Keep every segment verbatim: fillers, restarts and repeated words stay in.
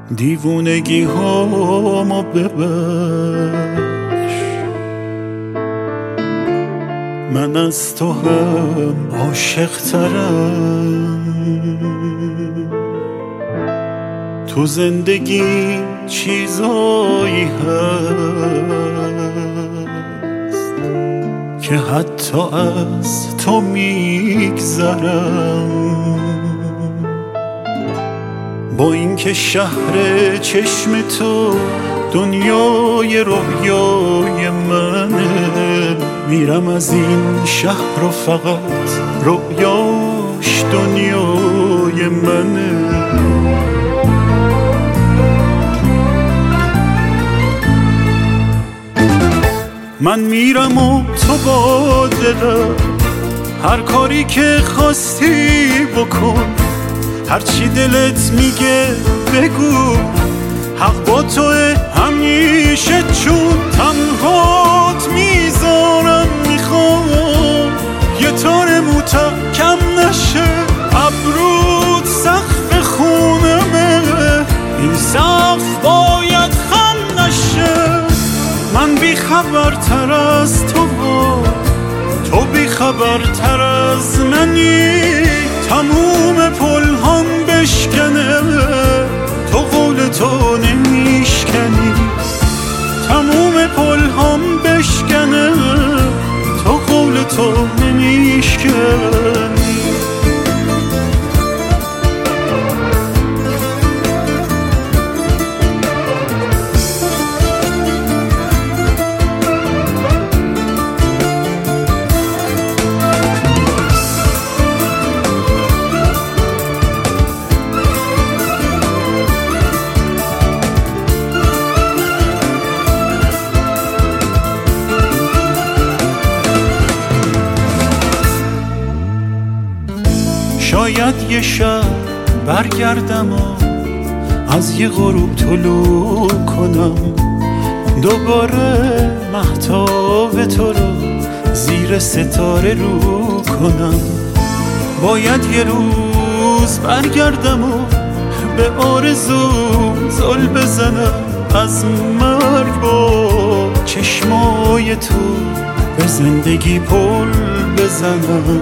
دیوونگی هامو ببخش، من از تو هم عاشق ترم. تو زندگی چیزایی هست که حتی از تو میگذرم. با اینکه شهر چشم تو دنیای رویای منه، میرم از این شهر و فقط رویاش دنیای منه. من میرم و تو با دلم هر کاری که خواستی بکن، هرچی دلت میگه بگو، حق با توه همیشه، چون تنهات میذارم. میخوام یه تار موتم کم نشه، ابرود سقف خونمه، این سقف باید خم نشه. من بی خبرتر از تو، تو بی خبرتر از منی. تموم پل هم بشکنه، تو قول تو نمیشکنی. تموم پل هم بشکنه، تو قول تو نمیشکنی. شاید یه شب برگردم و از یه غروب طلوع کنم، دوباره مهتاب تو رو زیر ستاره رو کنم. باید یه روز برگردم و به آرزو زل بزنم، از مرگ با چشمای تو به زندگی پل بزنم.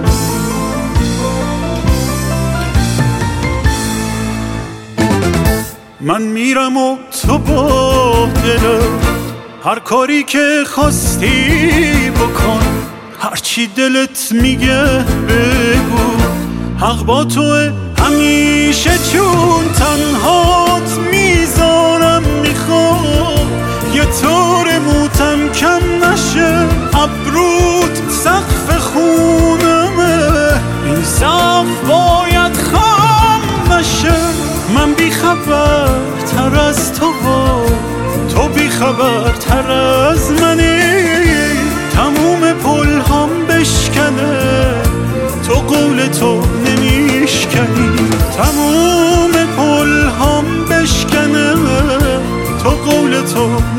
من میرم و تو با دلم هر کاری که خواستی بکن، هرچی دلت میگه بگو، حق با توه همیشه، چون تنهات میذارم. میخوام یه طور موتم کم نشه، ابرود سقف خونمه، این سقف باید خم نشه. من بی خبرتر از تو، تو بی خبرتر از منی. تموم پل هم بشکنه، تو قول تو نمیشکنی. تموم پل هم بشکنه، تو قول تو